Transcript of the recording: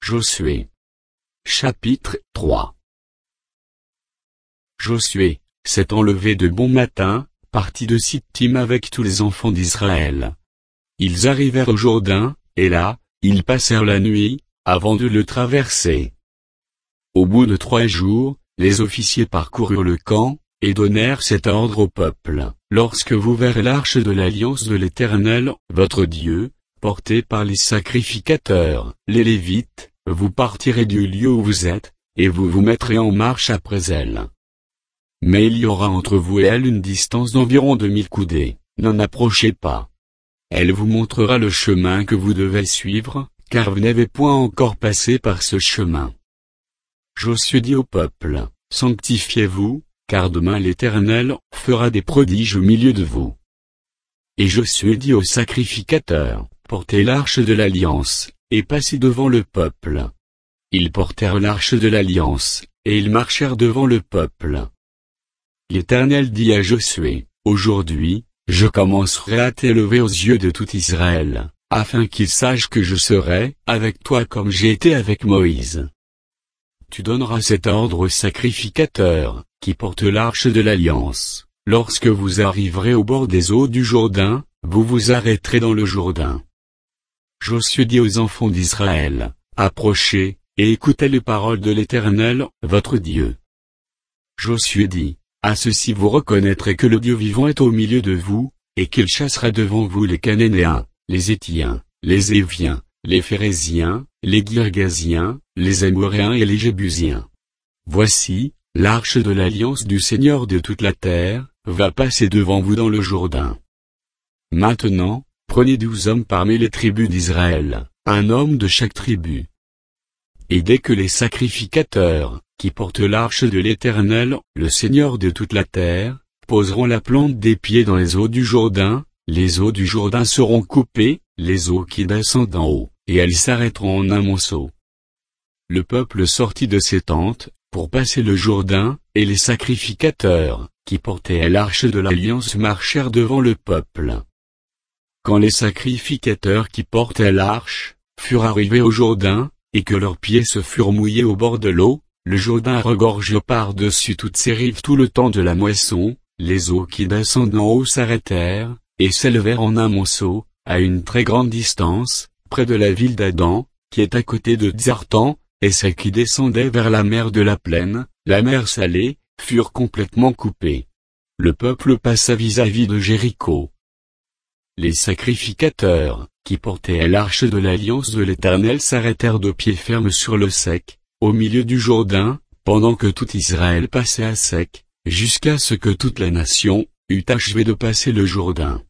Josué. Chapitre 3. Josué s'étant levé de bon matin, partit de Sittim avec tous les enfants d'Israël. Ils arrivèrent au Jourdain, et là, ils passèrent la nuit, avant de le traverser. Au bout de 3 jours, les officiers parcoururent le camp, et donnèrent cet ordre au peuple: lorsque vous verrez l'arche de l'alliance de l'Éternel, votre Dieu, portée par les sacrificateurs, les Lévites, vous partirez du lieu où vous êtes, et vous vous mettrez en marche après elle. Mais il y aura entre vous et elle une distance d'environ 2000 coudées, n'en approchez pas. Elle vous montrera le chemin que vous devez suivre, car vous n'avez point encore passé par ce chemin. Josué dit au peuple: sanctifiez-vous, car demain l'Éternel fera des prodiges au milieu de vous. Et Josué dit aux sacrificateurs: portez l'arche de l'alliance, et passez devant le peuple. Ils portèrent l'arche de l'alliance, et ils marchèrent devant le peuple. L'Éternel dit à Josué: aujourd'hui, je commencerai à t'élever aux yeux de tout Israël, afin qu'ils sachent que je serai avec toi comme j'ai été avec Moïse. Tu donneras cet ordre aux sacrificateurs, qui portent l'arche de l'alliance: lorsque vous arriverez au bord des eaux du Jourdain, vous vous arrêterez dans le Jourdain. Josué dit aux enfants d'Israël: approchez, et écoutez les paroles de l'Éternel, votre Dieu. Josué dit: à ceci vous reconnaîtrez que le Dieu vivant est au milieu de vous, et qu'il chassera devant vous les Cananéens, les Héthiens, les Éviens, les Phéréziens, les Girgasiens, les Amoréens et les Jébusiens. Voici, l'arche de l'alliance du Seigneur de toute la terre, va passer devant vous dans le Jourdain. Maintenant, prenez 12 hommes parmi les tribus d'Israël, un homme de chaque tribu. Et dès que les sacrificateurs, qui portent l'arche de l'Éternel, le Seigneur de toute la terre, poseront la plante des pieds dans les eaux du Jourdain, les eaux du Jourdain seront coupées, les eaux qui descendent d'en haut, et elles s'arrêteront en un monceau. Le peuple sortit de ses tentes, pour passer le Jourdain, et les sacrificateurs, qui portaient l'arche de l'alliance marchèrent devant le peuple. Quand les sacrificateurs qui portaient l'arche, furent arrivés au Jourdain, et que leurs pieds se furent mouillés au bord de l'eau, le Jourdain regorgea par-dessus toutes ses rives tout le temps de la moisson, les eaux qui descendent en haut s'arrêtèrent, et s'élevèrent en un monceau, à une très grande distance, près de la ville d'Adam, qui est à côté de Tsartan, et celles qui descendaient vers la mer de la plaine, la mer Salée, furent complètement coupées. Le peuple passa vis-à-vis de Jéricho. Les sacrificateurs, qui portaient l'arche de l'alliance de l'Éternel s'arrêtèrent de pied ferme sur le sec, au milieu du Jourdain, pendant que tout Israël passait à sec, jusqu'à ce que toute la nation eût achevé de passer le Jourdain.